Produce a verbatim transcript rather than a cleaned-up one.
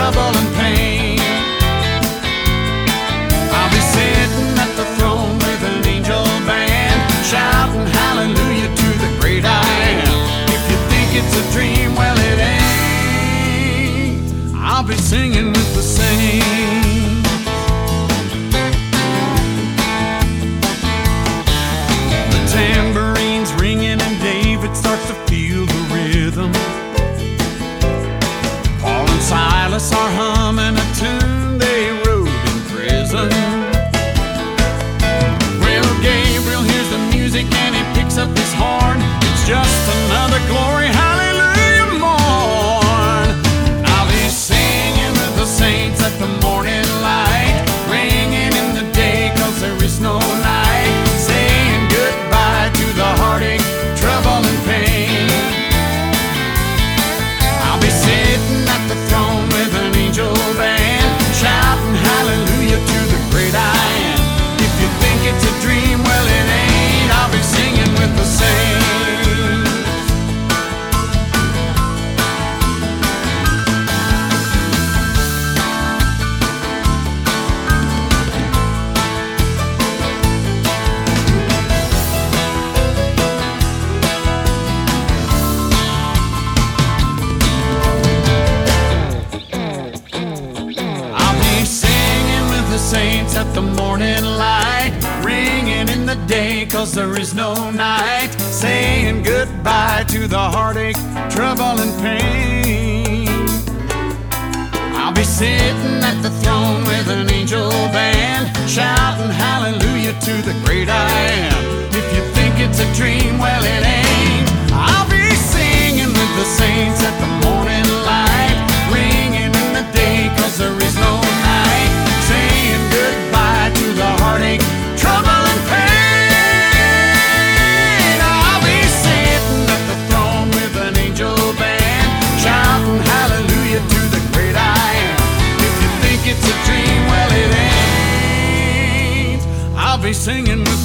trouble and pain. I'll be sitting at the throne with an angel band, shouting hallelujah to the great I am. If you think it's a dream, well it ain't. I'll be singing with the saints. The tambourine's ringing and David starts to feel the rhythm. Paul and Silas are humming a tune they wrote in prison. Well, Gabriel hears the music and he picks up his horn. It's just another glory hallelujah morn. I'll be singing with the saints at the morning light, ringing in the day 'cause there is no night, saying goodbye to the heartache, trouble and pain. I'll be sitting at the throne with an angel band, shouting hallelujah to the great I am. If you think it's a dream, well it ain't. I'll be singing with the saints. Saints at the morning light, ringing in the day 'cause there is no night, saying goodbye to the heartache, trouble and pain. I'll be sitting at the throne with an angel band, shouting hallelujah to the great I am. If you think it's a dream, well it ain't. I'll be singing with the saints at the morning light, ringing in the day 'cause there is no night, saying goodbye to the heartache, trouble and pain. I'll be sitting at the throne with an angel band, shouting hallelujah to the great I am. If you think it's a dream, well it ain't. I'll be singing with